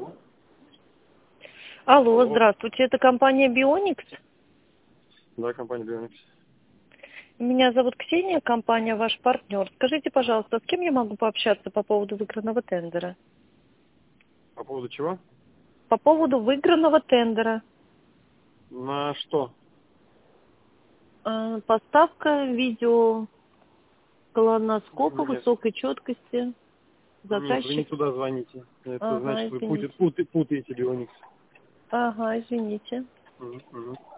Алло, здравствуйте, это компания Bionix? Да, компания Bionix. Меня зовут Ксения, компания ваш партнер. Скажите, пожалуйста, с кем я могу пообщаться по поводу выигранного тендера? По поводу чего? По поводу выигранного тендера. На что? Поставка видео колоноскопа Нет, высокой четкости. нет, вы не Заказчик. туда звоните. Это Ага, значит, вы извините. путаете Bionix. Ага, извините. Мгм.